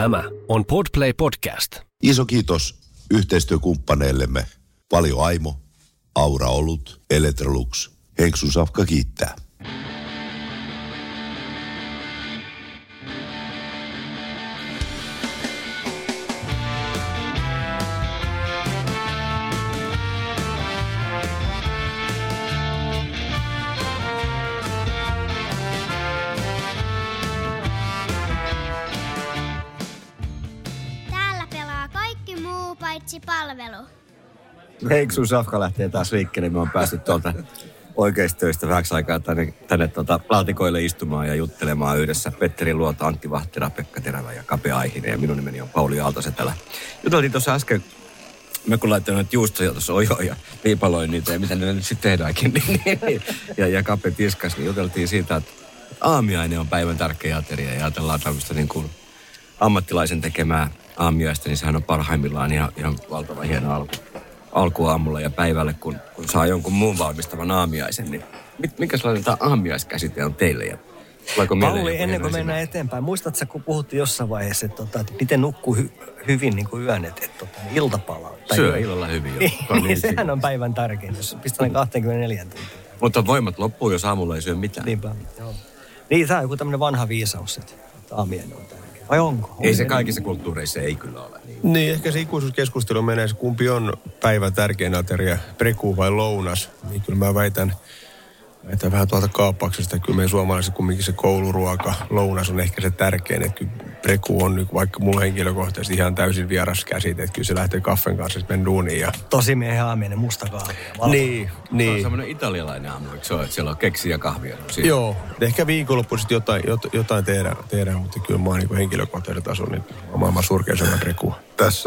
Tämä on Podplay Podcast. Iso kiitos yhteistyökumppaneillemme Valio Aimo, Aura Olut, Electrolux. Henksun Safka kiittää. Palvelu. Henksun Safka lähtee taas liikkeelle. Me on päässyt tuolta oikeista töistä vähäksi aikaa tänne laatikoille istumaan ja juttelemaan yhdessä. Petteri Luota, Antti Vahtera, Pekka Terävä ja Kape Aihinen. Ja minun nimeni on Pauli Aaltoset täällä. Juteltiin tuossa äsken, me kun laittoin noita juustoja tuossa ojoon ja viipaloin niitä ja mitä ne nyt sitten tehdäänkin. ja Kape tiskas, niin juteltiin siitä, että aamiainen on päivän tärkeä ateria. Ja ajatellaan tämmöistä niin kuin ammattilaisen tekemää aamiaista, niin sehän on parhaimmillaan ihan valtavan hieno alku aamulla ja päivälle, kun saa jonkun muun valmistavan aamiaisen. Niin mikä sellainen tämä aamiaiskäsite on teille? Ja Pauli, ennen kuin mennään eteenpäin, muistatko, kun puhuttiin jossain vaiheessa, että miten nukkuu hyvin niin kuin yön, että iltapalaa? Syö illalla hyvin. Niin, sehän on päivän tärkein, jos pistän 24 tuntia. Mutta voimat loppuu, jos aamulla ei syö mitään. Niinpä, joo. Niin, tämä on joku tämmöinen vanha viisaus, että aamiainen on tärkeä. Vai onko? Ei se kaikissa kulttuureissa ei kyllä ole. Niin, ehkä se ikuisuuskeskustelu menee, kumpi on päivän tärkein ateria, preku vai lounas. Niin kyllä mä väitän vähän tuolta kaappauksesta, että kyllä meidän suomalaiset kumminkin se kouluruoka, lounas on ehkä se tärkein. Että kyllä preku on nyt vaikka mulla henkilökohtaisesti ihan täysin vieras käsite, että kyllä se lähtee kaffen kanssa sitten duuniin. Ja tosi miehen aamiainen, musta kahvia. Niin. Se on semmoinen italialainen aamu, eikö se ole, että siellä on keksiä ja kahvia? Joo, ehkä viikonloppuisin jotain tehdään, mutta kyllä mä oon niin henkilökohtainen taso, niin on maailman surkein syömään prekua. Tässä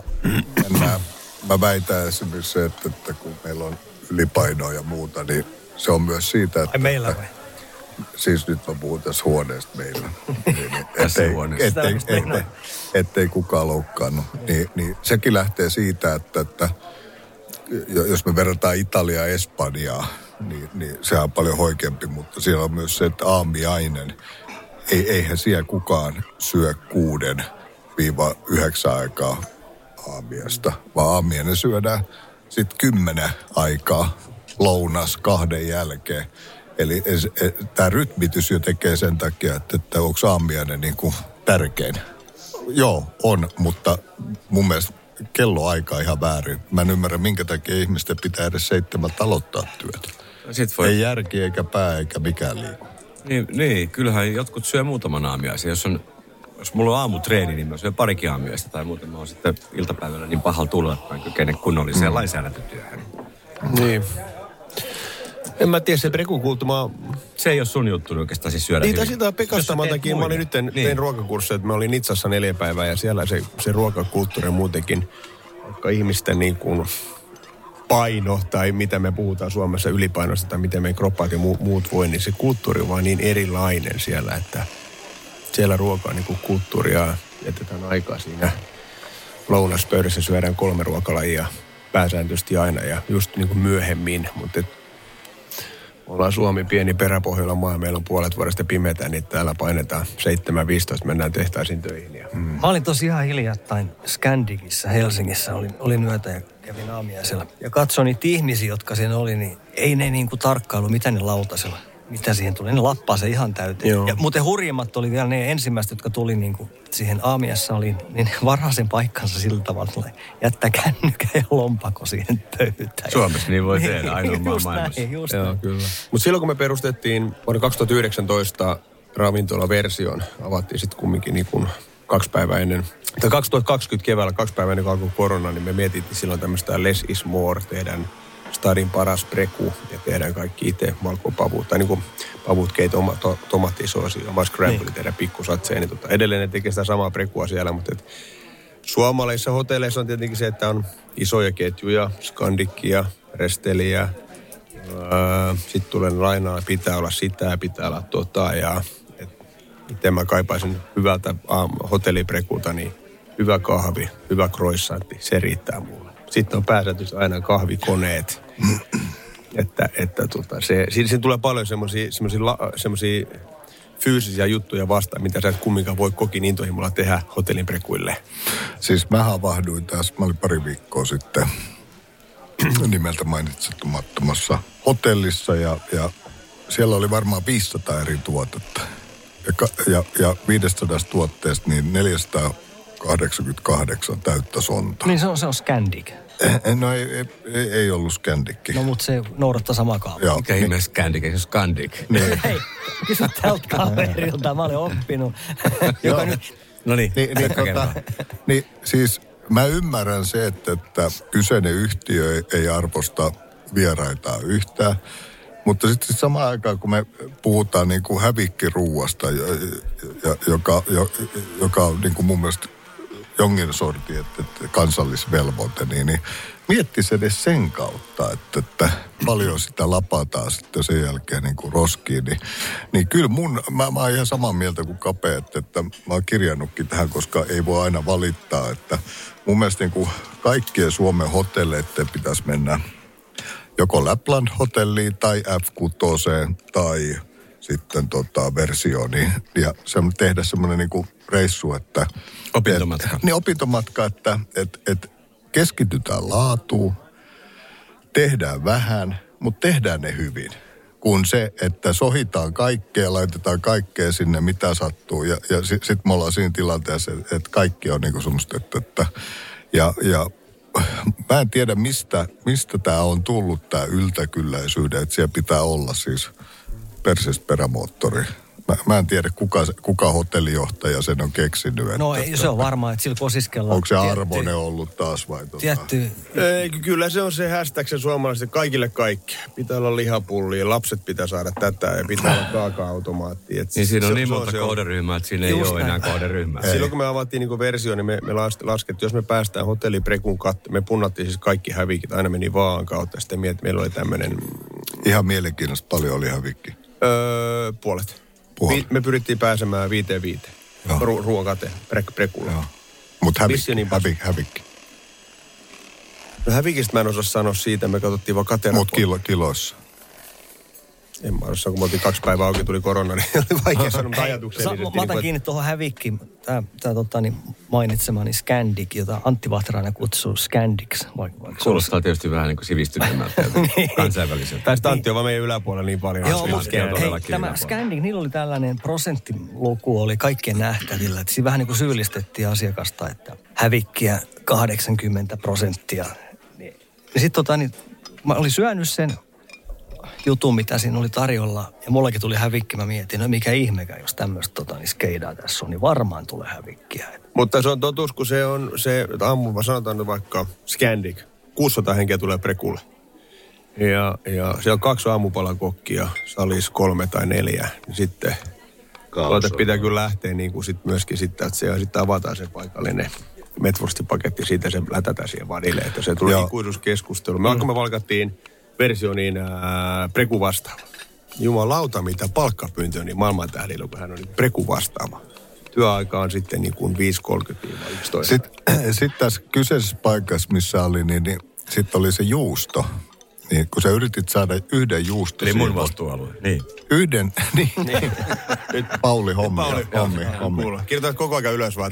mä väitän esimerkiksi se, että kun meillä on ylipainoa ja muuta, niin se on myös siitä, että... Ai meillä vai? Siis nyt mä puhun tässä huoneesta meillä. Tässä huoneesta. Ettei kukaan loukkaannut. Niin sekin lähtee siitä, että jos me verrataan Italiaa ja Espanjaa, niin sehän on paljon hoikempi, mutta siellä on myös se, että aamiainen, eihän siellä kukaan syö 6-9 aikaa aamiasta, vaan aamiainen syödään sitten 10 aikaa lounas 2 jälkeen. Eli tämä rytmitys jo tekee sen takia, että onko aamiainen niin kuin tärkein. Joo, on, mutta mun mielestä kelloaika on ihan väärin. Mä en ymmärrä, minkä takia ihmisten pitää edes 7 aloittaa työtä. Ei järki eikä pää eikä mikään liiku. Niin, kyllähän jotkut syö muutaman aamiaisen. Jos mulla on aamutreeni, niin mä syön parikin aamiaista. Tai muuten mä oon sitten iltapäivällä niin pahalla tulla, että mä en kykene kunnolliseen lainsäädäntötyöhön. Niin. En mä tiedä, se prekukultuma... Se ei ole sun juttu oikeastaan siis syödä hyvin. Sitä Pekastamatakin. Mä olin tein ruokakursseja, että mä olin Nitsassa 4 päivää ja siellä se ruokakulttuuri muutenkin, vaikka ihmisten niin kuin paino tai mitä me puhutaan Suomessa ylipainosta tai miten meidän kroppaat ja muut voi, niin se kulttuuri on vaan niin erilainen siellä, että siellä ruokaa niin kuin kulttuuria jätetään aikaa siinä lounaspöydässä, syödään 3 ruokalajia pääsääntöisesti aina ja just niin kuin myöhemmin, mutta ollaan Suomi pieni peräpohjoilla maa, meillä on puolet vuodesta pimeätä, niin täällä painetaan 7:15, mennään tehtaisiin töihin. Mä olin tosi ihan hiljattain Scandikissä Helsingissä, olin yötä ja kävin aamiaisella. Ja katsoin niitä ihmisiä, jotka siinä oli, niin ei ne niinku tarkkailu, mitä ne lautasella, mitä siihen tuli. Ne lappaa se ihan täyteen. Ja muuten hurjimmat oli vielä ne ensimmäiset, jotka tuli niinku siihen aamiassa, oli niin varhaisen paikkansa sillä tavalla, että jättää kännykkä ja lompako siihen pöytään. Suomessa niin voi tehdä, ainoa maan maailmassa. Joo, kyllä. Mutta silloin kun me perustettiin vuonna 2019 ravintolaversion, avattiin sitten kumminkin niin kuin 2 päivää ennen, tai 2020 keväällä 2 päivää ennen kuin alkoi korona, niin me mietittiin silloin tämmöistä less is more, tehdään stadin paras preku ja tehdään kaikki itse malkopavut, tai niin kuin pavut keit oma tomaattisoosi, oma scramble, tehdään pikkusatseen. Niin edelleen ne tekee sitä samaa prekua siellä, mutta suomalaisissa hotelleissa on tietenkin se, että on isoja ketjuja, Scandicia, Resteliä, sitten tulee lainaa, pitää olla sitä, pitää olla ja miten mä kaipaisin hyvältä hotelliprekulta, niin hyvä kahvi, hyvä croissantti, se riittää mulle. Sitten on pääsääntöisesti aina kahvikoneet, että siinä tulee paljon semmoisia fyysisiä juttuja vastaan, mitä sä et kumminkaan voi kokin intohimolla tehdä hotellin prekuille? Siis mä havahduin tässä, mä olin pari viikkoa sitten nimeltä mainitsemattomassa hotellissa ja siellä oli varmaan 500 eri tuotetta. Ja 500 tuotteesta niin 488 täyttä sontaa. Niin se on Scandic. No ei ollut Scandicki. No mutta se noudattaa samaa kaavaa. Mikä ihme Scandic, ei se Scandic. Niin. Hei, kysy tältä kaverilta, mä olen oppinut. Joka nyt... No niin, niin siis mä ymmärrän se, että kyseinen yhtiö ei arvosta vieraitaan yhtään. Mutta sitten samaan aikaan, kun me puhutaan niin kuin hävikkiruuasta, joka on niin kuin mun mielestä jonkin sorti, että kansallisvelvoite, niin miettisi edes sen kautta, että paljon sitä lapataan sitten sen jälkeen niin kuin roskiin. Niin kyllä mä oon ihan samaa mieltä kuin Kape, että mä oon kirjannutkin tähän, koska ei voi aina valittaa, että mun mielestä niin kuin kaikkien Suomen hotelleiden pitäisi mennä joko Lapland-hotelliin tai F6 tai sitten versioon ja tehdä semmoinen niinku reissu, että... Opintomatka. Opintomatka, että keskitytään laatuun, tehdään vähän, mutta tehdään ne hyvin. Kun se, että sohitaan kaikkea, laitetaan kaikkea sinne, mitä sattuu. Ja sitten me ollaan siinä tilanteessa, että kaikki on niinku semmoista, että mä en tiedä, mistä tämä on tullut, tämä yltäkylläisyyden, että siellä pitää olla siis persisperämoottori. Mä en tiedä, kuka hotellijohtaja sen on keksinyt. No ei, se on varmaa, että sillä kosiskellaan. Onko se Arvonen ollut taas vai Tietty. Ei, kyllä se on se hashtag se suomalaiset kaikille kaikki. Pitää olla lihapullia, lapset pitää saada tätä ja pitää olla kaaka-automaatti. Niin siinä on niin monta kohderyhmää, että siinä ei ole enää kohderyhmää. Silloin kun me avattiin niin versio, niin me laskettiin, jos me päästään hotelliprekun katto, me punnattiin siis kaikki hävikit, aina meni vaan kautta. Sitten meillä oli tämmöinen... Ihan mielenkiintoista, paljon oli hävikki. Puolet. Me pyrittiin pääsemään 5-5. Ruoan kate, prekulla. Mutta hävikki. No hävikistä mä en osaa sanoa siitä, me katsottiin vaan katera. Mutta kiloissa. En mä osaa, kun me oltiin 2 päivää auki, tuli korona, niin oli vaikea sanoa ajatukseen. Mä otan kiinni tuohon hävikkiin. Tämä mainitsemani Scandic, jota Antti Vahterainen kutsuu Scandix. Kuulostaa tietysti vähän niin kuin sivistyneemmältä kansainväliseltä. Tästä Antti on vaan meidän yläpuolella niin paljon. Joo, mutta tämä Scandic, niillä oli tällainen prosenttiluku, oli kaikkien nähtävillä. Että siinä vähän niin kuin syyllistettiin asiakasta, että hävikkiä 80%. Ja sitten mä olin syönyt sen jutun, mitä siinä oli tarjolla. Ja mullakin tuli hävikki. Mä mietin, no mikä ihmekään, jos tämmöistä skeidaa tässä on, niin varmaan tulee hävikkiä. Mutta se on totuus, kun se on se, aamulla sanotaan vaikka Scandic, 600 henkeä tulee prekulle. Ja siellä on 2 aamupalakokkia, salis 3 tai 4. Niin sitten pitää kyllä lähteä niin kuin sit myöskin sitten, että se sitten avataan se paikallinen metwurstipaketti, siitä se lätätään siihen vadille, että se tulee ikuisuuskeskustelu. Me valkattiin versio niin preku vastaava. Jumalauta, mitä palkkapyyntö niin maailman tähdillä, kun hän on preku vastaava. Työaika on sitten niin kuin 5:30-11. Sitten tässä kyseisessä paikassa, missä oli, niin sitten oli se juusto. Niin, kun sä yritit saada yhden juusto. Eli mun vastuualue, niin. Yhden, niin. Nyt Pauli hommi. Kirjoitat koko ajan ylös vaan.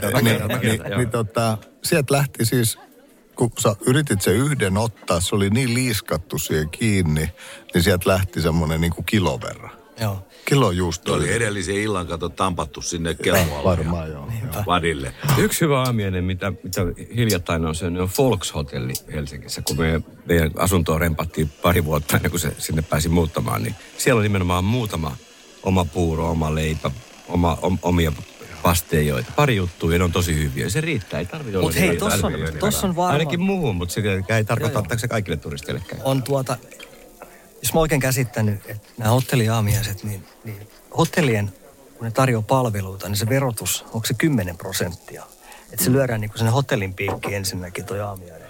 Sieltä lähti siis, kun sä yritit se yhden ottaa, se oli niin liiskattu siihen kiinni, niin sieltä lähti semmoinen niin kuin kilon verran. Joo. Kilo juusto. Oli edellisen illan tampattu sinne kelmoalle. Varmaan joo. Vadille. Yksi hyvä aamiainen, mitä hiljattain on syönyt, on Volkshotelli Helsingissä. Kun meidän asuntoa rempattiin pari vuotta ennen kuin se sinne pääsi muuttamaan, niin siellä on nimenomaan muutama oma puuro, oma leipä, omia pasteijoita. Pari juttua ja ne on tosi hyviä. Se riittää, ei tarvitse olla. Mutta hei, tossa on varmaan. Ainakin muuhun, mutta se ei tarkoita, että se kaikille turisteille käy. On jos mä oikein käsittänyt, että nämä hotelliaamiaiset, niin hotellien, kun ne tarjoaa palveluita, niin se verotus, onko se 10%? Että se lyödään niin kuin sinne hotellin piikkiin ensinnäkin toi aamiainen.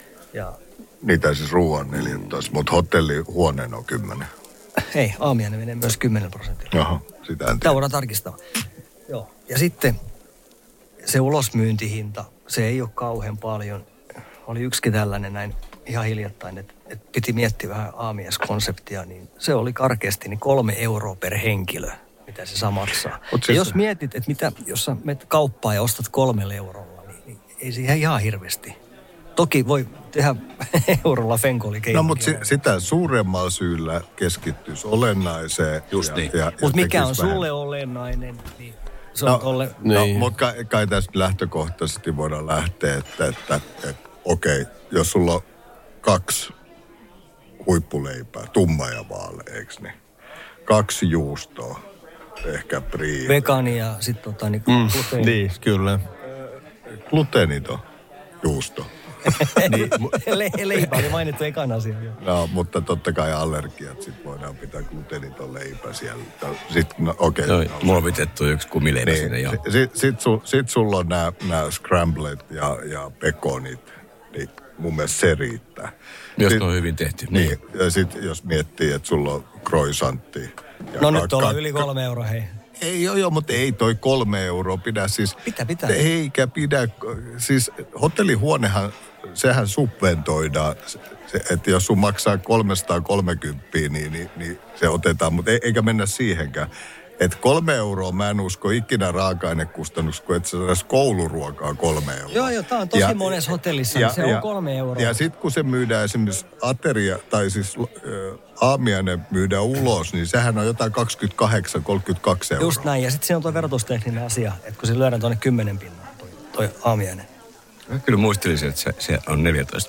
Niitä siis ruoan 14, mutta hotellihuoneen on 10. Ei, aamiainen menee myös 10%. Jaha, sitä en tiedä. Tämä voidaan tarkistaa. Joo, ja sitten se ulosmyyntihinta, se ei ole kauhean paljon. Oli yksikin tällainen näin ihan hiljattain, että piti miettiä vähän aamiaiskonseptia, niin se oli karkeasti niin 3 € per henkilö mitä se saa maksaa. Siis, ja jos mietit, että mitä, jos sä menet kauppaan ja ostat 3 eurolla, niin ei siihen ihan hirveästi. Toki voi tehdä eurolla fenkolikeikin. No, mutta sitä suuremmalla syyllä keskittyisi olennaiseen. Just niin. Mutta mikä on sulle olennainen, niin se on mutta kai tässä lähtökohtaisesti voidaan lähteä, että okei, jos sulla on 2 huippuleipää, tumma ja vaaleja, eikö niin? 2 juustoa, ehkä brie. Vegaani ja sitten gluteeni. Niin, kyllä. Gluteeniton juusto. Leipä oli mainittu ekan asian. No, mutta totta kai allergiat, sit voidaan pitää gluteeniton leipä siellä. Mulla on vitettu yksi kumileipä niin, sinne jo. Sit sulla on nämä scramblet ja pekonit, niin mun mielestä se riittää. Jos ne on hyvin tehty. Niin, ja sit jos miettii, että sulla on croissantti. No nyt ollaan yli 3 euroa, hei. Ei, joo, mutta ei toi 3 euroa pidä siis. Pitää. Eikä pidä, siis hotellihuonehan, sehän subventoidaan. Että jos sun maksaa 330, niin se otetaan, mutta eikä mennä siihenkään. Että 3 euroa mä en usko ikinä raaka-ainekustannus, kun et sä saisi kouluruokaa 3 euroa. Joo, tää on tosi monessa hotellissa, se on 3 euroa. Ja sit kun se myydään esimerkiksi ateria, tai siis aamiainen myydään ulos, niin sehän on jotain 28-32 euroa. Just näin, ja sitten se on tuo verotustekninen asia, että kun se lyödään tuonne 10 pinnaa, toi aamiainen. Mä kyllä muistelisin, että se on 14.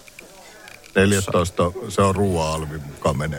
14, se on ruoa-alvi mukaan menee,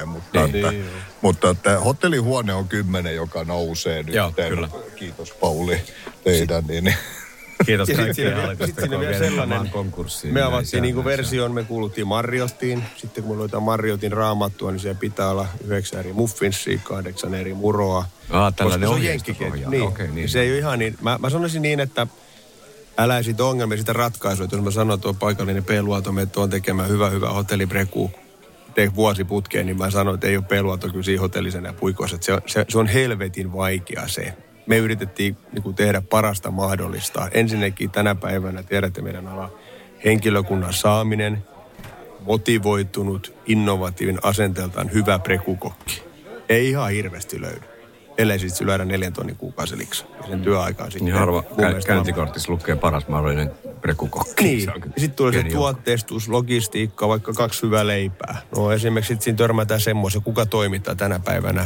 mutta että hotellihuone on 10, joka nousee nyt. Joo, kyllä. Kiitos Pauli teidän. Niin. Kiitos kaikkia Sitten hallitusta, siinä kun on vielä vienyt sellainen, konkurssiin. me avattiin niin kuin versioon, me kuuluttiin Marriottiin. Sitten kun me luetaan Marriotin raamattua, niin siellä pitää olla 9 eri muffinsia, 8 eri muroa. Tällainen se on ohjeistusohjaa. niin. Okay, niin. Se ei ole ihan niin. Mä sanoisin niin, että älä siitä ongelmia, sitä ratkaisua. Että jos mä sanon, että on paikallinen P-luoto, me tuon tekemään hyvä hotellibreku vuosiputkeen, niin mä sanon, että ei ole P-luoto kyllä siinä hotellisena puikoissa. Se on helvetin vaikea se. Me yritettiin niin tehdä parasta mahdollista. Ensinnäkin tänä päivänä tiedätte meidän ala henkilökunnan saaminen, motivoitunut, innovatiivinen, asenteeltaan hyvä prekukokki. Ei ihan hirveästi löydy. Ellei sitten lyödä 4 tonnin kuukausiliksa. Ja sen työaikaan sitten. Niin harva käyntikortissa lukee paras mahdollinen prekukokki. Niin. Sitten tulee se tuotteistus, logistiikka, vaikka 2 hyvää leipää. No esimerkiksi sitten siinä törmätään semmoisen, kuka toimittaa tänä päivänä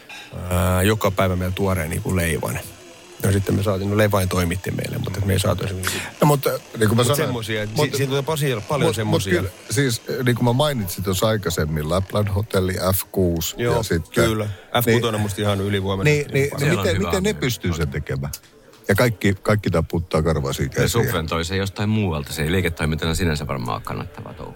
joka päivä meillä tuoreen niin kuin leivan. Ja sitten me saatiin, Levain toimitti meille, mutta me ei saatu esimerkiksi. No, mutta niin kuin mä sanoin. Siinä tulee paljon semmoisia. Siis niin kuin mä mainitsin tuossa aikaisemmin, Lapland Hotelli, F6. Joo, ja sitten, kyllä. F6 on musta ihan ylivoimainen. Miten ne pystyy sen tekemään? Ja kaikki taputtaa karvasiin käsiä. Se subventoi se jostain muualta. Se ei liiketoimintana sinänsä varmaan kannattava touhu.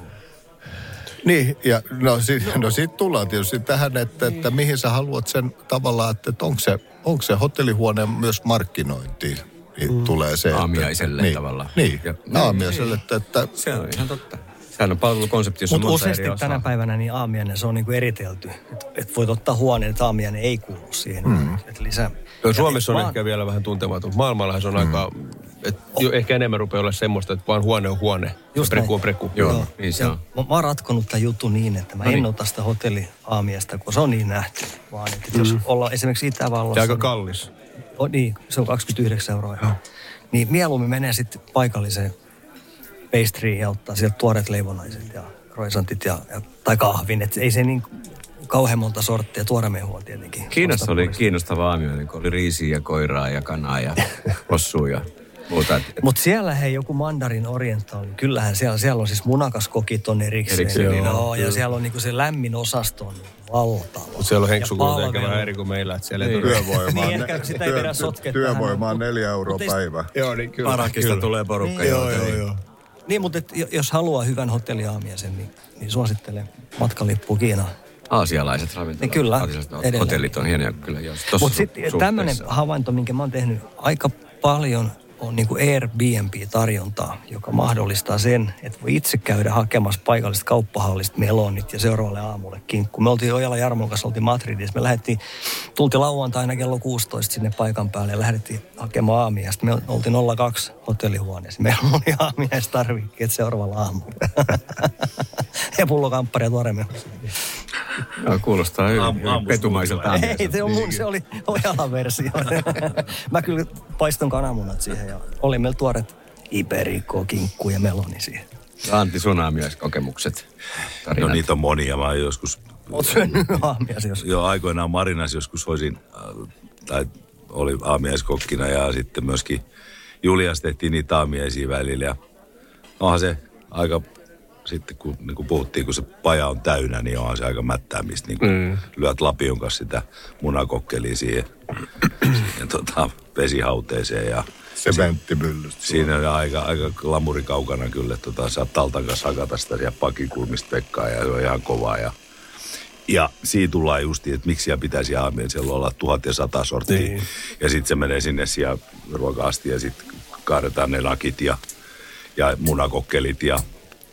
Niin, ja no sit tullaan tietysti tähän, että mihin sä haluat sen tavallaan, että onko se hotellihuone myös markkinointiin, niin tulee se. Aamiaiselle tavallaan. Niin, aamiaiselle, että. Se on ihan totta. Sehän on palvelukonsepti, jossa on monta eri osaa. Mutta useasti tänä päivänä niin aamiainen, se on niin kuin eritelty. Että voit ottaa huoneen, että aamiainen ei kuulu siihen. Että lisää. Suomessa on ehkä vielä vähän tuntematon. Maailmallahan se on aika, ehkä enemmän rupeaa olla semmoista, että vaan huone on huone. Just preku on preku. Joo, niin se on. Mä oon ratkonut tämän jutun niin, että mä en ota sitä hotelliaamiasta, kun se on niin nähty. Vaan että jos ollaan esimerkiksi Itävallassa. Ja aika kallis. Niin, se on 29 euroa. Niin mieluummin menee sitten paikalliseen pastryin ja ottaa sieltä tuoreet leivonaiset ja croissantit tai kahvin. Että ei se niin kauhean monta sorttia, tuoremehua tietenkin. Kiinassa oli kiinnostava aamiainen, kun oli riisiä ja koiraa ja kanaa ja rossua ja muuta. Mutta siellä hei joku mandarin orientaali, kyllähän siellä on siis munakaskokit on erikseen. Joo, ja siellä on niinku se lämmin osasto on valtava. Mutta siellä on henksukunta ehkä vähän eri kuin meillä, että siellä ei tule työvoimaa. Niin ehkä sitä ei pidä sotkea työvoimaa 4 euroa päivä. Joo, niin kyllä. Parakista tulee porukka. Joo. Niin, mutta jos haluaa hyvän hotelliaamiaisen, niin suosittelen matkalippua Kiinaan. Aasialaiset ravintolat. Niin kyllä, hotellit on hienoja kyllä. Mutta sitten tämmöinen havainto, minkä mä oon tehnyt aika paljon, on niin kuin Airbnb-tarjontaa, joka mahdollistaa sen, että voi itse käydä hakemassa paikallisesta kauppahallista melonit ja seuraavalle aamulle kinkku. Me oltiin Ojala Jarmon kanssa, oltiin Madridissa. Me tultiin lauantaina kello 16 sinne paikan päälle ja lähdettiin hakemaan aamiaista. Me oltiin 02 hotellihuoneessa. Meillä oli aamiaistarvikkeet seuraavalla aamulla. Ja pullokamppari ja tuoremehu. No, kuulostaa hyvin petumaiselta aamiaiselta. Ei, se oli Ojalan versio. Mä kyllä paiston kananmunat siihen ja oli meillä tuoret Iberico, kinkku ja meloni siihen. Antti, sun aamiaiskokemukset. No niitä on monia. Mä joskus... Oot syönyt aamiais joskus? Joo, aikoinaan Marinas joskus oli aamiaiskokkina ja sitten myöskin Julias tehtiin niitä aamiaisia välillä. Ja onhan se aika, sitten kun niin puhuttiin, kun se paja on täynnä, niin onhan se aika mättäämistä. Niin lyöt lapion kanssa sitä munakokkeliä siihen vesihauteeseen ja sementtimyllystä. Siinä on aika lamurikaukana kyllä, että saat taltan kanssa hakata sitä siellä pakikulmista Pekkaa ja se on ihan kovaa. Ja siitä tullaan justiin, että miksi siellä pitäisi aamiaisella olla 1100 sorttia. Niin. Ja sitten se menee sinne siellä ruoka-asti ja sitten kaadetaan ne nakit ja munakokkelit ja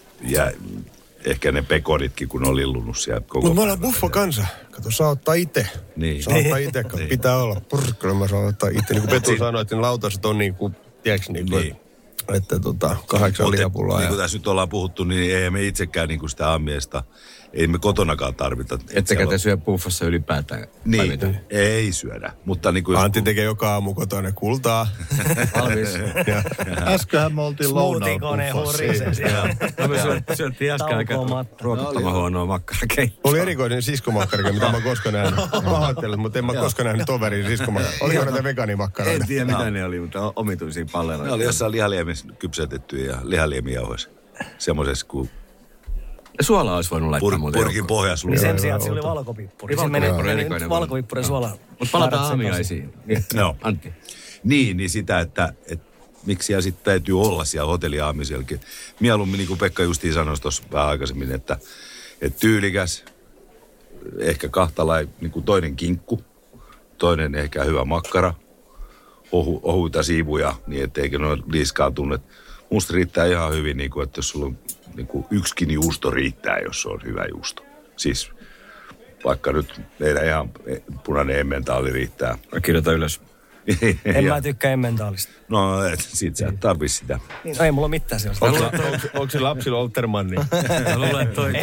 ehkä ne pekonitkin, kun on lillunut siellä koko Mutta me ollaan buffa kansa. Kato, saa ottaa itse. Niin. Saa ottaa itse, pitää olla. Kyllä mä saan ottaa itse. Niin kuin Petu sanoi, että ne lautaset on niin kuin, tiedätkö niin. Että 8 lihapullaa. Niin kuin tässä nyt ollaan puhuttu, niin ei me itsekään niin kuin sitä aamiaista, ei me kotonakaan tarvita. Ettekä te syö buffassa ylipäätään? Niin, ei syödä. Mutta niin kuin Antti tekee joka aamu kotona kultaa. Valmis. Äsköhän me oltiin lounaan buffassa. Me syöttiin äsken aika ruokottoman huonoa makkarakeittoa. Oli erikoinen siskomakkarakeitto, mitä mä oon koskaan nähnyt. Pahoittelen, mutta en mä koskaan nähnyt toverin siskomakkarakeittoa. Oliko näitä vegaanimakkaroita? En tiedä mitä ne oli, mutta omituisia palleroita. Ne oli jossain lihaliemissä kypsetetty ja lihaliemijauhoissa. Semmoisessa kuin... Suolaa olisi voinut laittaa muuten. Purkin pohjassa. Niin sen sijaan, että se oli valkopippuri. Se menee valkopippurin suola. Mutta palataan aamiaisiin. No. Antti. Niin sitä, että miksi siellä sitten täytyy olla siellä hotelliaamiselkin. Mieluummin, niin kuin Pekka justiin sanoi tuossa vähän aikaisemmin, että tyylikäs, ehkä kahtalainen, niin kuin toinen kinkku, toinen ehkä hyvä makkara, ohuita siivuja, niin ettei noin liiskaantunut. Musta riittää ihan hyvin, niin kuin, että jos sulla on niin kuin yksikin juusto riittää, jos se on hyvä juusto. Siis vaikka nyt meidän ihan punainen emmentaali riittää. Mä kirjoitan ylös. En mä tykkää emmentaalista. No, sit sä et tarvitse sitä. Niin, no ei mulla ole mitään sellaista. Onko se lapsilla Oltermanni? Mä luulen, että toi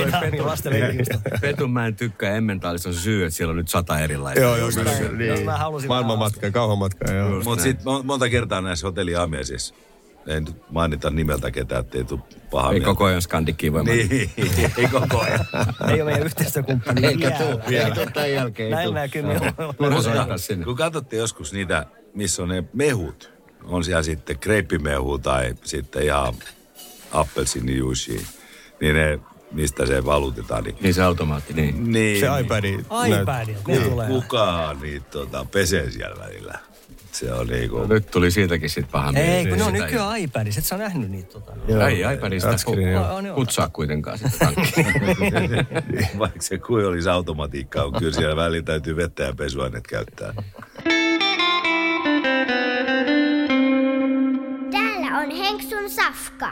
Petun mä en tykkää emmentaalista on se syy, että siellä on nyt 100 erilaisia. Joo, niin. Maailmanmatka ja kauhamatka. Mutta sitten monta kertaa näissä hotelliaamiaisissa, ei nyt mainita nimeltä ketään, ettei tule paha mieltä. Ei koko ajan skandikkiin voi mainita. Niin, ei koko ajan. Ei ole meidän yhteistyökumppani Eikä tuu vielä. Ei tuu tämän jälkeen. Näin näkyy. Kun katsotte joskus niitä, missä on ne mehut, on siellä sitten kreippimehu tai sitten ihan appelsiinijuicy, niin ne, mistä se valutetaan. Niin se automaatti, niin. Se iPadi. Ne tulee. Kukaan niitä pesee siellä välillä. Se on niinku... No, nyt tuli siitäkin sit paha mieli. Ei, kun ne on nykyään iPadissa. Et sä nähnyt niitä Ei iPadista kutsaa kuitenkaan sitä tankkiin. Vaikka se kuin olisi automatiikkaa, on kyllä siellä välillä täytyy vettä ja pesuaineet käyttää. Täällä on Henksun safka.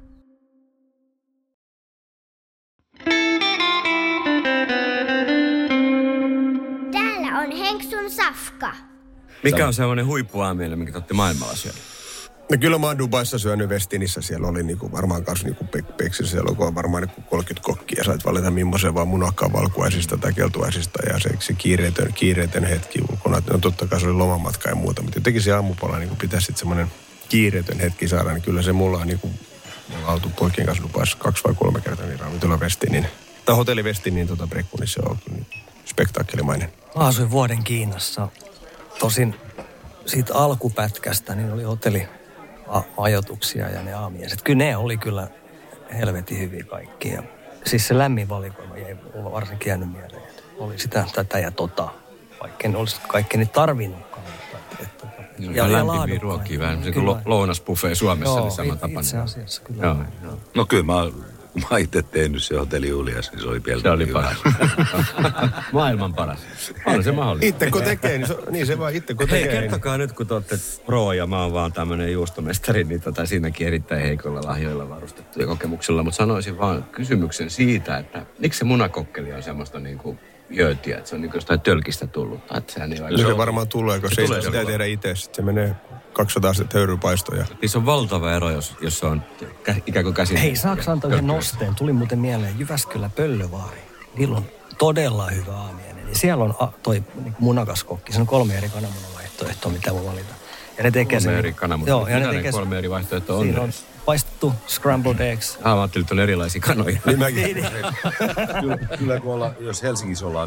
Täällä on Henksun safka. Mikä on sellainen huippuaamiainen, minkä te olette maailmalla syönyt? No kyllä mä oon Dubaissa syönyt Westinissä. Siellä oli niinku varmaan kanssa niinku Peksissä. Siellä on varmaan niinku 30 kokkia. Sait valita millaisen vaan munakkaan valkuaisista tai keltuaisista. Ja se kiireetön hetki ulkona. No totta kai se oli lomamatka ja muuta. Mutta jotenkin se aamupala niinku pitäisi sitten semmoinen kiireetön hetki saada. Niin kyllä se mulla on niinku, me ollaan oltu poikien kanssa Dubaissa 2 vai 3 kertaa niin ravintola Westinin. Tai hotelli Westinin Brekku, niin se on niin spektaakkelimainen. Mä asuin vuoden Kiinassa. Tosin siitä alkupätkästä niin oli hotellimajoituksia ja ne aamiaiset. Kyllä ne oli kyllä helvetin hyviä kaikki. Ja siis se lämmin valikoima ei mulla varsinkin jäänyt mieleen. Oli sitä, tätä ja vaikka en olisi kaikkeni tarvinnutkaan. Ja lämpimiä ruokia, vähän niin kuin lounasbuffet Suomessa, oli sama tapa. Itse asiassa kyllä. Joo. No kyllä mä itse tehnyt se hotelli Julias, niin se oli pieltä. Se oli paras. Maailman paras. On se mahdollista. Itse kun tekee, niin se vaan itse kun tekee. Hei, kertokaa nyt, kun te olette pro ja mä oon vaan tämmönen juustomestari, niin siinäkin erittäin heikoilla lahjoilla varustettuja kokemuksella. Mutta sanoisin vaan kysymyksen siitä, että miksi se munakokkeli on semmoista niinku jöötiä, että se on niinku jostain tölkistä tullut. Se varmaan tulee, koska se pitää tehdä itse. Sitten se menee 200 astetta höyrypaistoja. Se on valtava ero, jos on ikään kuin käsin. Hei, saaks antaa yhden nosteen? Tuli muuten mieleen Jyväskylä Pöllövaari. Niillä on todella hyvä aamiainen, niin siellä on toi niin munakaskokki. Se on 3 eri kananmunavaihtoehtoa, mitä voi valita. Ja ne tekee 3 eri kananmunavaihtoehtoa. Joo, ja ne tekee 3 eri vaihtoehtoa on. Siinä on paistettu scrambled eggs. Mä ajattelin, että on erilaisia kanoja. Kyllä kun jos Helsingissä ollaan,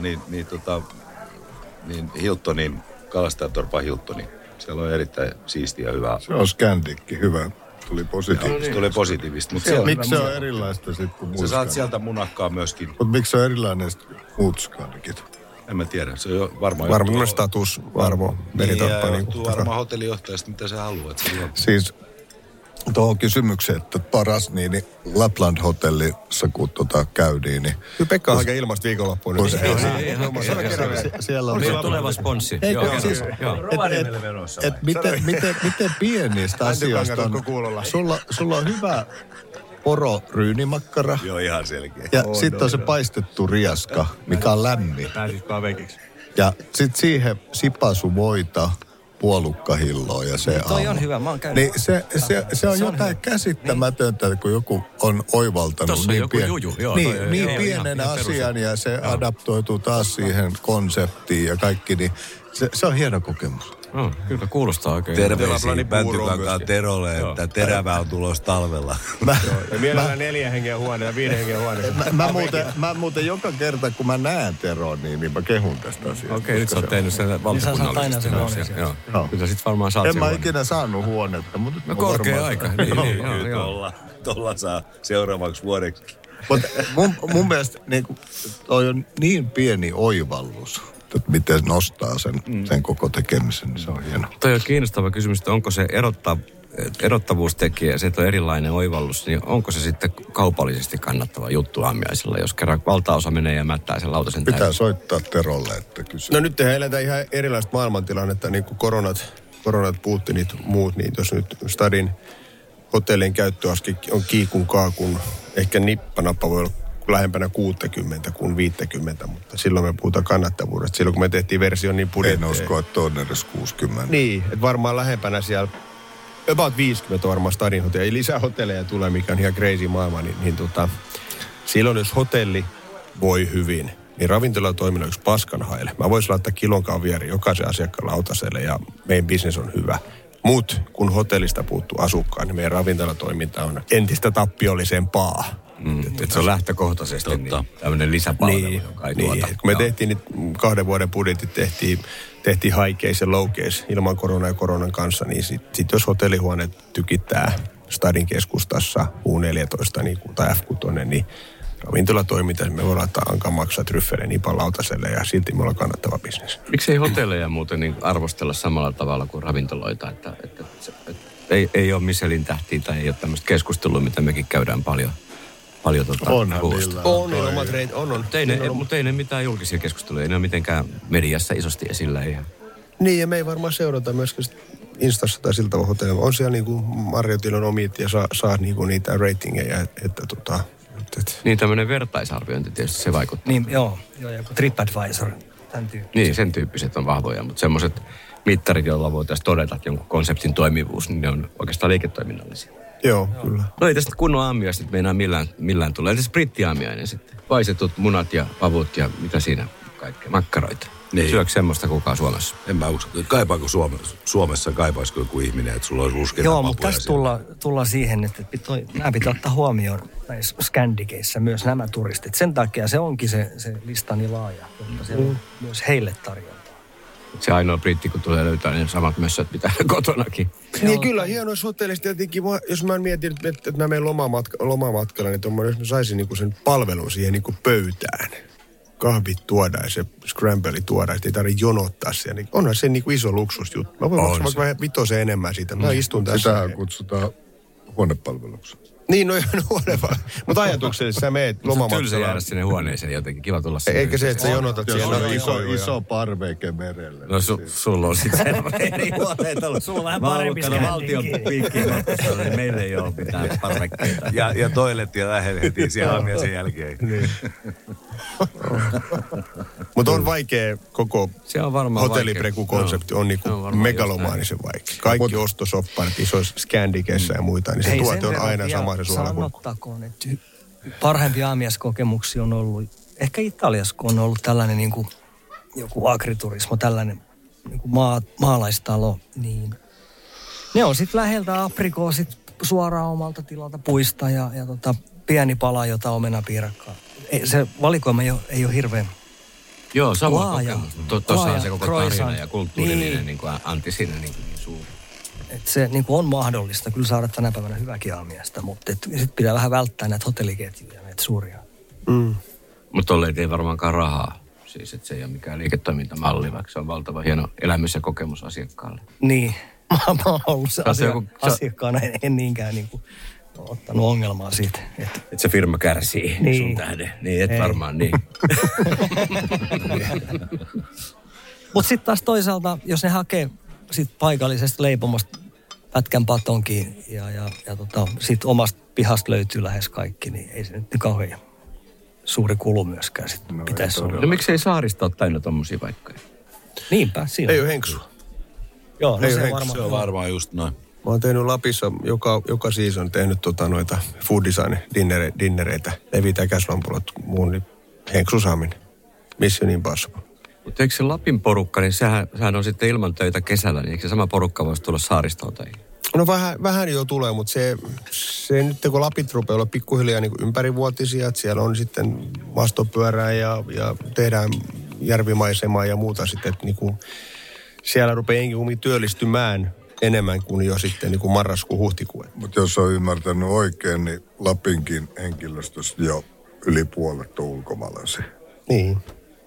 niin Hiltonin, Kalastajatorpan Hiltonin, siellä on erittäin siistiä ja hyvää. Se on Scandicki, hyvä. Tuli positiivista. Tuli positiivista. Miksi se on erilaista sitten kuin muut? Sä saat sieltä munakkaa myöskin. Mutta miksi se on erilainen muut Scandicit? En mä tiedä. Se on varmaan... Varmaan statusarvo. Niin, ja johtuu varmaan hotellijohtajasta, mitä sä haluat. Siis tuohon kysymykseen, että paras niin Lapland hotellissa, kun käytiin, niin... Kyllä Pekka on oikein ilmasta viikonloppuun. Siellä on tuleva sponssi. Eikö siis... Miten pienistä asioista on... Sulla on hyvä poro-ryynimakkara. Joo, ihan selkeä. Ja sitten on se paistettu riaska, mikä on lämmin. Pääsit vaan vekiksi. Ja sitten siihen sipasuvoita, puolukkahilloa ja se toi on hyvä, mä oon käynyt. Niin se on jotain käsittämätöntä, kun joku on oivaltanut tossa niin, joku juju. Joo, niin pienen asian ja se adaptoituu taas siihen konseptiin ja kaikki, niin se on hieno kokemus. Kyllä kuulostaa oikein. Terveisiä Mäntykankaan Terolle, että terävä on tulossa talvella. Ja mielellään 4 hengen huone ja 5 hengen huone. Mä muuten joka kerta, kun mä näen Teron, niin mä kehun tästä asiasta. Okei, nyt sä oot tehnyt sen valtakunnallisesti. Kyllä sit varmaan saat sen. En mä ikinä saanut huonetta. No korkea aika. Tuolla saa seuraavaksi vuodeksi. Mutta mun mielestä toi on niin pieni oivallus, että miten nostaa sen koko tekemisen, niin se on hieno. Toi on kiinnostava kysymys, että onko se erottavuustekijä, se on erilainen oivallus, niin onko se sitten kaupallisesti kannattava juttu aamiaisilla, jos kerran valtaosa menee ja mättää sen lautasen täysin? Pitää soittaa Terolle, että kysyy. No nyt tehdään eletään ihan erilaista maailmantilannetta, niin kuin koronat Putinit muut, niin jos nyt Stadin hotellin käyttöaste on kiikun kaakun, ehkä nippanappa voi olla lähempänä 60 kuin 50, mutta silloin me puhutaan kannattavuudesta. Silloin kun me tehtiin version niin budjetteja. En usko, että on edes 60. Niin, että varmaan lähempänä siellä, about 50 varmaan Stadin hotelli. Lisää hotelleja tulee, mikä on ihan crazy maailma, niin silloin jos hotelli voi hyvin, niin ravintolatoiminnan on yksi paskanhaile. Mä voisin laittaa kilon kaviari jokaisen asiakkaan lautaselle ja meidän business on hyvä. Mutta kun hotellista puuttuu asukkaan, niin meidän ravintolatoiminta on entistä tappiollisempaa. Että se on lähtökohtaisesti niin tämmöinen lisäpalvelu, joka ei tuota. Kun me tehtiin nyt 2 vuoden budjetit, tehtiin high case ja low case ilman koronaa ja koronan kanssa, niin sit jos hotellihuoneet tykittää Stadin keskustassa U14 tai F6, niin ravintolatoiminta, me voidaan laittaa Ankan maksaa tryffeleen nipan lautaselle ja silti me ollaan kannattava bisnes. Miksi ei hotelleja muuten niin arvostella samalla tavalla kuin ravintoloita, että ei ole Michelin tähtiä tai ei ole tämmöistä keskustelua, mitä mekin käydään paljon Onhan on omat reit, on. Mutta ei ne mitään julkisia keskusteluja, ei ne ole mitenkään mediassa isosti esillä. Niin, ja me ei varmaan seurata myöskään Instassa tai siltä hotellilla. On siellä niinku Marriottilla on omit ja saa niinku niitä ratingeja, että Niin tämmöinen vertaisarviointi tietysti se vaikuttaa. Niin, joo, joku TripAdvisor, tämän tyyppiset. Niin, sen tyyppiset on vahvoja, mutta semmoiset mittarit, joilla voitaisiin todeta, että jonkun konseptin toimivuus, niin ne on oikeastaan liiketoiminnallisia. Joo, kyllä. No ei tästä kunnon aamiaista nyt meinaa millään tulee. Entäs brittiaamiainen sitten? Paisetut munat ja pavut ja mitä siinä kaikkea, makkaroita. Niin. Syökö semmoista kukaan Suomessa? En mä usko. Kaipaako Suomessa kaipaisiko joku ihminen, että sulla olisi ruskeita papuja? Joo, mutta tässä tullaan siihen, että nämä pitää ottaa huomioon näissä Scandikeissa myös nämä turistit. Sen takia se onkin se lista niin laaja, jotta se on myös heille tarjontaa. Se ainoa britti, kun tulee löytää ne samat mössöt, mitä kotonakin. Niin kyllä, hienoissa hotellissa tietenkin, jos mä mietin, että mä menen lomamatkalla, niin jos mä saisin niinku sen palvelun siihen niinku pöytään. Kahvit tuodaan ja se scrambeli tuodaan, että ei tarvitse jonottaa siellä. Niin onhan se niinku iso luksusjuttu. Mä voin maksaa vaikka vähän vitosen enemmän siitä. Mä istun tässä. Sitä kutsutaan huonepalveluksi. Niin, no huonepalvelu. Mutta ajatuksellisesti sä meet lomamatkalla. Tylsä jäädä sinne huoneeseen jotenkin. Kiva tulla sinne. Eikä se, että sä jonotat siellä. Iso parveke merelle. No sulla on sitten eri huoneet ollut. Sulla on vähän parempi valtion piikkiin, niin meillä ei ole mitään parvekkeita. Ja toilettia lähetettiin siellä aamiaisen jälkeen. Mutta on vaikea koko hotellipreku-konsepti on niinku megalomaanisen vaikea. Kaikki ostosopparit isoissa Scandikeissa ja muita, niin se tuote on aina sama se suolakukku. Sanottakoon, että parhaimpia aamiaiskokemuksia on ollut ehkä Italiassa, kun on ollut tällainen niin kuin joku agriturismo, tällainen niin kuin maalaistalo, niin ne on sitten läheltä aprikoosit suoraan omalta tilalta puista ja pieni pala jota omenapiirakkaa. Se valikoima ei ole hirveän Joo, sama laaja. kokemus. Tuossahan se koko tarina croissant. ja kulttuurillinen niin kuin Antti siinä niin suuri. Et se niin kuin on mahdollista kyllä saada tänä päivänä hyväkin aamiaista, mutta sitten pitää vähän välttää näitä hotelliketjuja, näitä suuria. Mutta tolle ei varmaankaan rahaa. Siis, että se ei ole mikään liiketoimintamalli, vaikka se on valtava hieno elämys ja kokemus asiakkaalle. Niin, mä oon ollut se asiakkaana, en niinkään niin kuin ottanut ongelmaa siitä. Että se firma kärsii niin. Sun tähden. Niin, et varmaan niin. Mutta sitten taas toisaalta, jos ne hakee sit paikallisesta leipomosta pätkän patonkiin ja sitten omasta pihasta löytyy lähes kaikki, niin ei se nyt niin kauhean suuri kulu myöskään sitten pitäisi olla. No miksei Saaristo ole täynnä tommosia paikkoja? Niinpä, siinä. Ei ole henksua. Joo, no Ei se ole varmaan. Se on varmaan just noin. Mä oon tehnyt Lapissa, joka season tehnyt noita food design dinnereitä. Levitä käslampulat, muun niin henksusaaminen. Mission Impossible. Mutta eikö se Lapin porukka, niin sehän on sitten ilman töitä kesällä, niin eikö se sama porukka voisi tulla Saaristoon tai? No vähän jo tulee, mutta se nyt kun Lapit rupeaa olla pikkuhiljaa niin ympärivuotisia, että siellä on sitten maastopyörää ja tehdään järvimaisemaa ja muuta sitten, että niin kuin siellä rupeaa jenkin työllistymään enemmän kuin jo sitten niin kuin marraskuun, huhtikuun. Mutta jos on ymmärtänyt oikein, niin Lapinkin henkilöstöstä jo yli puolet on ulkomaalaisia. Niin.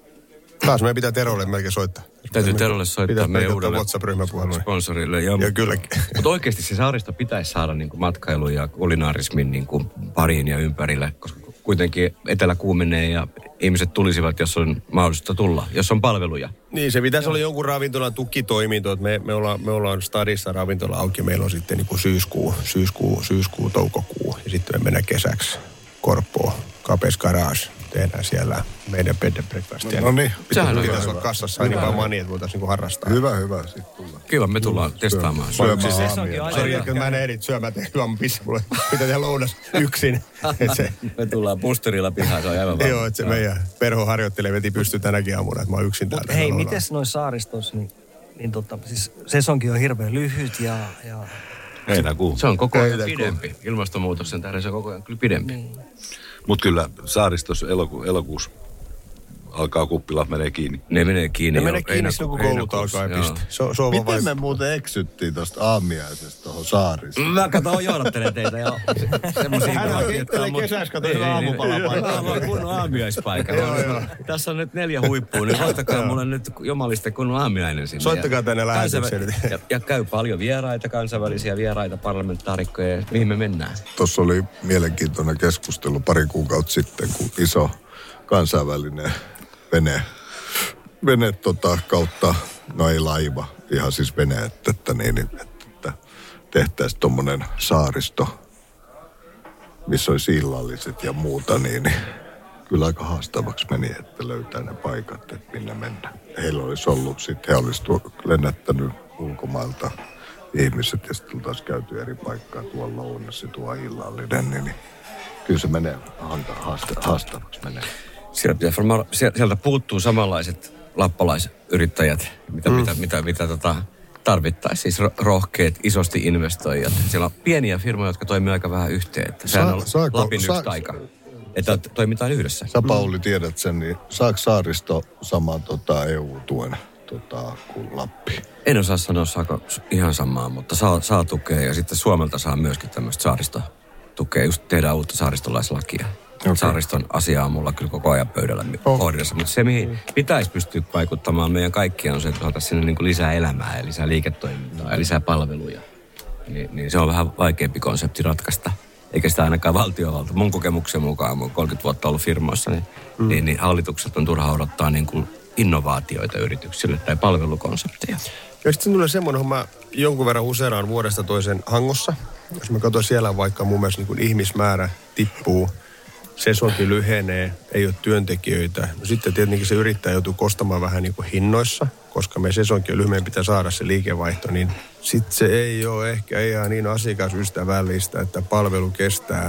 Taas meidän pitää Terolle melkein soittaa. Täytyy Terolle soittaa meidän uudelle WhatsApp-ryhmäpuheluun. Sponsorille. Ja kylläkin. Mutta oikeasti se Saaristo pitäisi saada niin kuin matkailun ja kulinaarismin niin kuin pariin ja ympärille, koska kuitenkin etelä kuumenee ja ihmiset tulisivat, jos on mahdollista tulla, jos on palveluja. Niin, se pitäisi olla jonkun ravintolan tukitoiminto, että me ollaan stadissa ravintola auki, meillä on sitten niin kuin syyskuun, toukokuu ja sitten me mennään kesäksi Korppoon, Capes Garage. Tehdään siellä meidän bed and breakfastia. No niin. Pitäisi olla kassassa aina vaan mani, että voitaisiin niin harrastaa. Hyvä, sitten tullaan. Kyllä, me tullaan testaamaan. Sori, että mä en ehdi syömään juomapissa, mulle pitää tehdä lounas yksin. Me tullaan pusterilla pihaan, se on aivan Joo, että se meidän perho harjoittelee veti pysty tänäkin aamuna, että mä oon yksin täällä. Hei, mites noin saaristossa, niin siis sesonkin on hirveän lyhyt ja Heinäkuu. Se on koko ajan pidempi. Ilmastonmuutoksen tähden se on koko ajan kyllä pidempi. niin. Mutta kyllä Saaristossa elokuussa alkaa kuppilat menee kiinni. Ne menee kiinni. Ne menee kiinni silloin, kun koulut alkaa ja piste. Se on Miten me muuten eksyttiin tuosta aamiaisesta tuohon Saaristoon? Mä katson, johdattelen teitä jo. Hän on itselleen kesässä, kato hyvä aamupalapaikka. Mä oon kunnon aamiaispaikka. Tässä on nyt 4 huippua, niin soittakaa mulle nyt jomalista kunnon aamiainen sinne. Soittakaa tänne lähetykseen. Ja käy paljon vieraita, kansainvälisiä vieraita, parlamentaarikkoja, mihin me mennään. Tuossa oli mielenkiintoinen keskustelu pari kuukautta sitten, kun iso kansainvälinen vene kautta, no ei laiva, ihan siis vene, että tehtäisiin tommonen saaristo, missä olisi illalliset ja muuta, niin kyllä aika haastavaksi meni, että löytää ne paikat, että minne mennään. Heillä olisi ollut sitten, he olisi lennättänyt ulkomailta ihmiset ja sitten oltaisiin käyty eri paikkaa, tuolla lounassa, tuo illallinen, niin kyllä se menee haastavaksi menee. Sieltä puuttuu samanlaiset lappalaisyrittäjät, mitä tarvittaisiin. Siis rohkeat, isosti investoijat. Siellä on pieniä firmoja, jotka toimii aika vähän yhteen. Sehän on Lapin yksi taika. Että toimitaan yhdessä. Sä Pauli tiedät sen, niin saako Saaristo saman EU-tuen kuin Lappi? En osaa sanoa, saako ihan samaa, mutta saa tukea. Ja sitten Suomelta saa myöskin tämmöistä saaristotukea. Just tehdään uutta saaristolaislakia. Okay. Saariston asia on mulla kyllä koko ajan pöydällä pohdinnassa. Mutta se, mihin pitäisi pystyä vaikuttamaan meidän kaikkia, on se, että saataisiin sinne niin kuin lisää elämää ja lisää liiketoimintaa ja lisää palveluja. Niin se on vähän vaikeampi konsepti ratkaista. Eikä sitä ainakaan valtiovalta. Mun kokemuksen mukaan, mä oon 30 vuotta ollut firmoissa, niin hallitukset on turha odottaa niin kuin innovaatioita yrityksille tai palvelukonsepteja. Ja sitten tulee semmoinen homma, jonkun verran useeraan vuodesta toisen Hangossa. Jos mä katson siellä vaikka mun mielestä niin kuin ihmismäärä tippuu, sesonkin lyhenee, ei ole työntekijöitä. No sitten tietenkin se yrittäjä joutuu kostamaan vähän niin kuin hinnoissa, koska me sesonkin on lyhyen, pitää saada se liikevaihto, niin sitten se ei ole ehkä ihan niin asiakasystävällistä, että palvelu kestää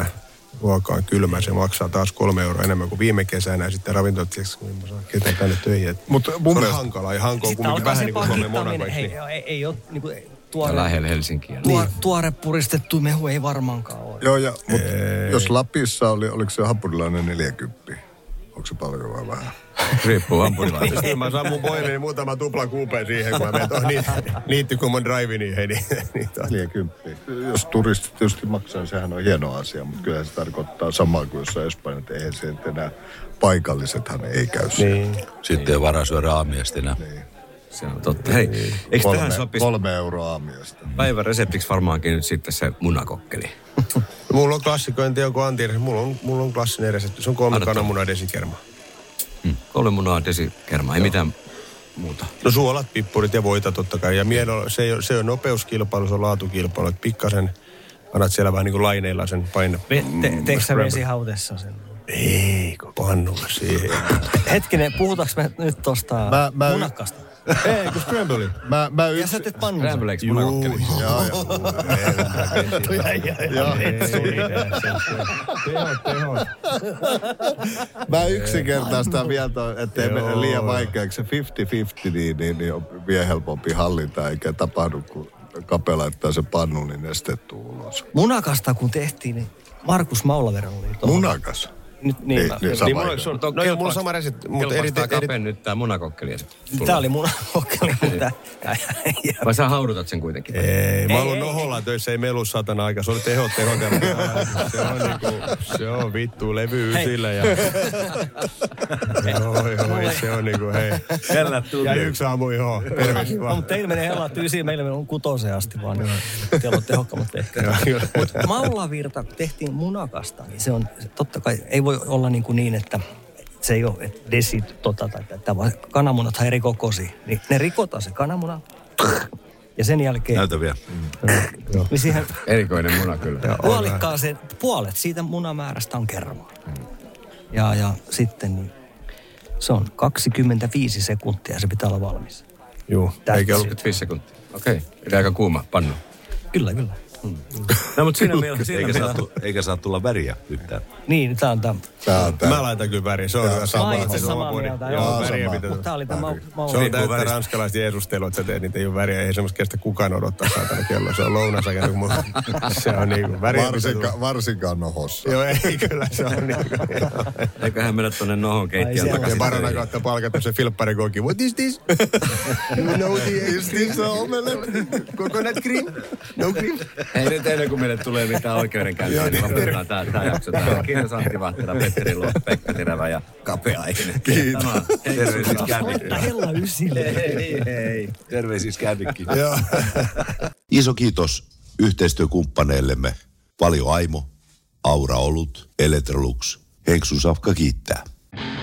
ruoka on kylmä, se maksaa taas 3 euroa enemmän kuin viime kesänä. Ja sitten ravintolat, kun en mä saa ketään tänne töihin. Mutta mun on mielestä hankalaa ja Hanko on kumminkin vähän niin kuin Suomen Monaco. Ei ole niin kuin lähellä Helsinkiä. tuore puristettu mehu ei varmaankaan ole. Joo, mutta jos Lapissa oliko se hampurilainen 40? Onko se paljon vai vähän? Riippuu hampurilaisesta. Mä saan mun poille niin muutama tupla kuupeen siihen, kun mä menen tuohon niittykummon drive-iniin. Niin 40. Jos turistit tietysti maksaa, sehän on hieno asia, mutta kyllä se tarkoittaa samaa kuin jossain Espanjassa, eihän se enää paikallisethan ei käy siihen. Niin. Sitten ei varaa syödä aamiaista enää. Niin. Se on totta. Hei, eikö tähän sopisi 3 euroa aamiasta? päivän reseptiksi varmaankin nyt sitten se munakokkeli? Mulla on klassikko, en tiedä onko Antti, mulla on klassinen resepti. Se on 3 kananmunaa desikermaa. 3 munaa desikermaa, ei mitään muuta. No suolat, pippurit ja voita totta kai. Ja se on nopeuskilpailu, se on laatukilpailu. Että pikkasen annat siellä vähän niin kuin laineilla sen paine. Teekö sä vesihautessa sen? Ei, kun pannulla siihen. Hetkinen, puhutaanko me nyt tosta munakasta? Ei, kun scramble. Ja sä teet pannulla. Scrambleeksi munakokkeli. Joo. Mä yksinkertaistan vielä, ettei mene liian vaikeaksi. 50-50 niin on vielä helpompi hallinta, eikä tapahdu, kun Kape laittaa se pannu, niin nestettu ulos. Munakasta kun tehtiin, niin Markus Maulavero oli tuohon. Munakas? Niin sama Mulla on sama resepti, mutta Kapen nyt tää munakokkeli. Tää oli munakokkeli, mutta... Vai sä haudutat sen kuitenkin? Ei, mä oon Noholla töissä, ei melu satana aika. Se oli tehot. Se on vittu levy ysillä ja... Oi, se on niinku hei. Ja 1 aamu joo, terveisiä vaan. Mutta teillä menee hellat ysiin, meillä on 6 asti vaan. Teillä on tehokkaammat tehtävät. Mutta Maulavirta, kun tehtiin munakasta, niin se on totta kai, ei voi olla niin että se ei ole desi tai tätä, vaan kananmunathan eri kokoisia. Niin ne rikotaan se kananmuna ja sen jälkeen... Näytä vielä. Niin siihen erikoinen muna kyllä. Puolet siitä munamäärästä on kermaa. Ja sitten niin, se on 25 sekuntia ja se pitää olla valmis. Joo. Eikä ollut 5 sekuntia. Okei. Eli aika kuuma pannu. Kyllä. No mutta siinä mielessä... Eikä saa tulla väriä yhtään. Niin, tää on tämä. Mä laitan kyllä väriä, se on hyvä sama. Samaa mieltä. Joo, väriä pitää. Mutta tää oli tämä Se on täyttä ranskalaista jeesustelua, että sä teet niitä, ei ole väriä. Ei semmoista kestä kukaan odottaa saatana kello. Se on lounasakin, kun se on niinku väriä. Varsinkaan Nohossa. Joo, ei kyllä se on niinku. Eiköhän mennä tonne Nohon keittiön takaisin. Ja Barana kautta palkattu se filpparikoki. What is this? You know is this a omelette? Coconut cream? No cream? Ei nyt ennen kuin meille tulee mitään oikeudenkäyntiä, niin lopetetaan tää jakso. Kiitos Antti Vahtera, Petteri Luo, Pekka Terävä ja Kape Aikinen. Kiitos. Terveisiä Kännikki. Hella ysille. Hei. Terveisiä Kännikki. Iso kiitos yhteistyökumppaneillemme Valio Aimo, Aura Olut, Electrolux. Henksun Safka kiittää.